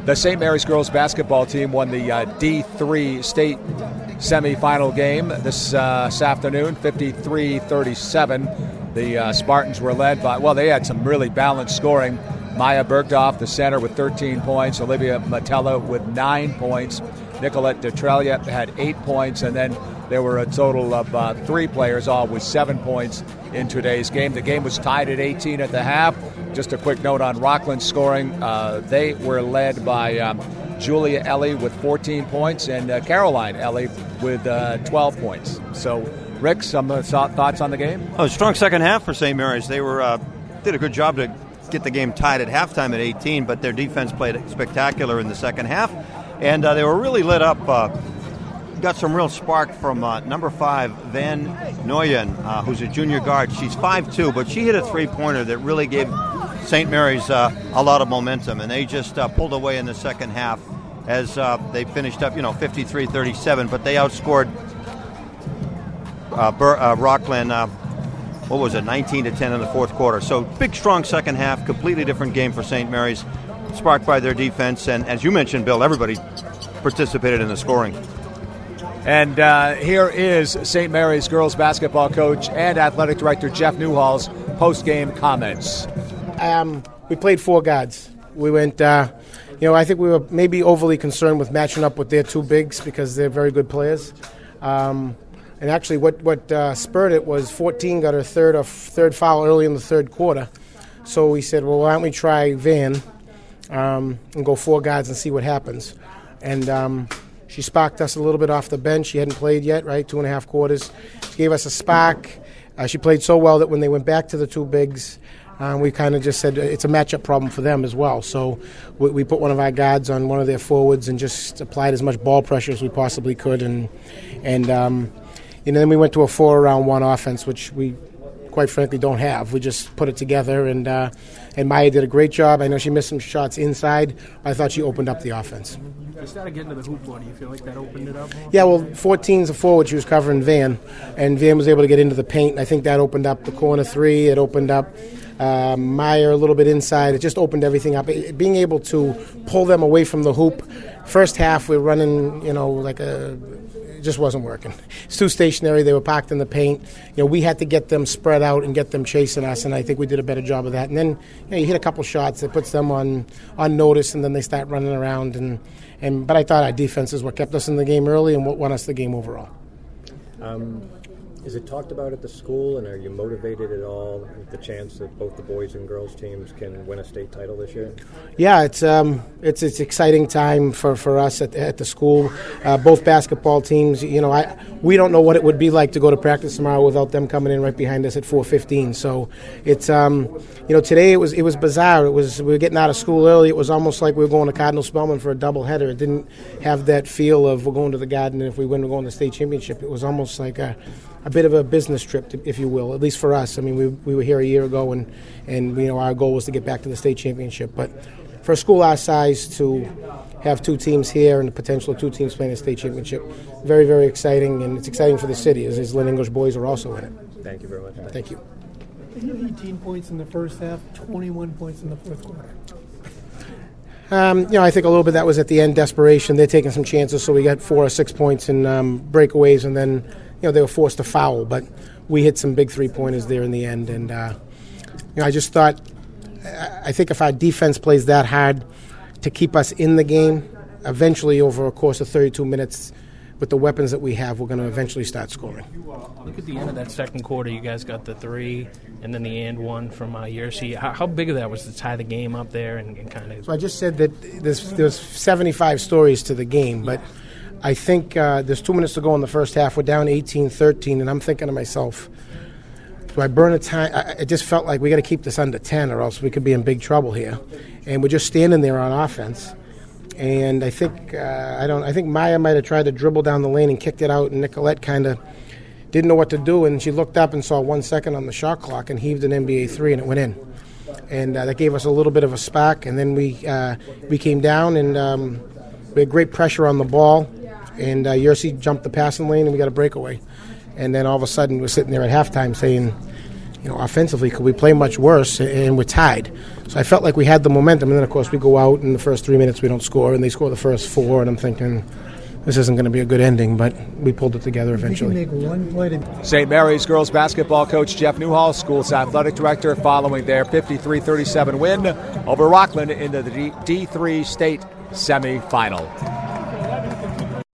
The St. Mary's girls basketball team won the D3 state semifinal game this afternoon, 53-37. The Spartans were led by, they had some really balanced scoring. Maya Bergdorf, the center, with 13 points. Olivia Matella with 9 points. Nicolette Detrellia had 8 points. And then there were a total of 3 players, all with 7 points in today's game. The game was tied at 18 at the half. Just a quick note on Rockland's scoring. They were led by Julia Ellie with 14 points and Caroline Ellie with 12 points. So, Rick, some thoughts on the game? Strong second half for St. Mary's. They did a good job to get the game tied at halftime at 18, but their defense played spectacular in the second half, and they were really lit up. Got some real spark from number 5, Van Noyen, who's a junior guard. She's 5'2", but she hit a three-pointer that really gave St. Mary's a lot of momentum, and they just pulled away in the second half as they finished up, 53-37, but they outscored Rockland, 19-10 in the fourth quarter. So big, strong second half, completely different game for St. Mary's, sparked by their defense. And as you mentioned, Bill, everybody participated in the scoring. And here is St. Mary's girls basketball coach and athletic director Jeff Newhall's post-game comments. We played 4 guards. We went, I think we were maybe overly concerned with matching up with their 2 bigs because they're very good players. And actually what spurred it was 14 got her third foul early in the third quarter. So we said, well, why don't we try Van and go 4 guards and see what happens. And she sparked us a little bit off the bench. She hadn't played yet, right, 2.5 quarters. She gave us a spark. She played so well that when they went back to the 2 bigs, we kind of just said it's a matchup problem for them as well. So we put one of our guards on one of their forwards and just applied as much ball pressure as we possibly could. And then we went to a 4-around-1 offense, which we quite frankly don't have. We just put it together, and Maya did a great job. I know she missed some shots inside, but I thought she opened up the offense. You started getting to the hoop more. Do you feel like that opened it up more? Yeah, 14's a forward. She was covering Van, and Van was able to get into the paint, and I think that opened up the corner 3. It opened up Maya a little bit inside. It just opened everything up. Being able to pull them away from the hoop. First half, we're running, it just wasn't working. It's too stationary. They were parked in the paint. We had to get them spread out and get them chasing us, and I think we did a better job of that. And then you hit a couple shots that puts them on notice, and then they start running around. But I thought our defense is what kept us in the game early and what won us the game overall. Is it talked about at the school, and are you motivated at all with the chance that both the boys and girls teams can win a state title this year? Yeah, it's exciting time for us at the school. Both basketball teams, we don't know what it would be like to go to practice tomorrow without them coming in right behind us at 4:15. So it's today it was bizarre. We were getting out of school early. It was almost like we were going to Cardinal Spellman for a doubleheader. It didn't have that feel of we're going to the Garden, and if we win, we're going to the state championship. It was almost like a bit of a business trip, if you will, at least for us. I mean, we were here a year ago, and our goal was to get back to the state championship. But for a school our size to have 2 teams here and the potential of 2 teams playing the state championship, very, very exciting, and it's exciting for the city, as Lynn English boys are also in it. Thank you very much. Thank you. 18 points in the first half, 21 points in the fourth quarter. I think a little bit that was at the end, desperation. They're taking some chances, so we got 4 or 6 points in breakaways, and then they were forced to foul, but we hit some big 3-pointers there in the end. And, I just thought, I think if our defense plays that hard to keep us in the game, eventually over a course of 32 minutes, with the weapons that we have, we're going to eventually start scoring. Look at the end of that second quarter. You guys got the 3 and then the and 1 from Yersi. How big of that was to tie the game up there and kind of... So I just said that there's 75 stories to the game, but... I think there's 2 minutes to go in the first half. We're down 18-13, and I'm thinking to myself, do I burn a time? It just felt like we got to keep this under 10 or else we could be in big trouble here. And we're just standing there on offense. And I think I think Maya might have tried to dribble down the lane and kicked it out, and Nicolette kind of didn't know what to do, and she looked up and saw 1 second on the shot clock and heaved an NBA 3, and it went in. And that gave us a little bit of a spark, and then we came down, and we had great pressure on the ball. And Yersi jumped the passing lane, and we got a breakaway. And then all of a sudden, we're sitting there at halftime saying, offensively, could we play much worse? And we're tied. So I felt like we had the momentum. And then, of course, we go out in the first 3 minutes, we don't score, and they score the first 4. And I'm thinking, this isn't going to be a good ending, but we pulled it together eventually. St. Mary's girls basketball coach Jeff Newhall, school's athletic director, following their 53-37 win over Rockland into the D3 state semifinal.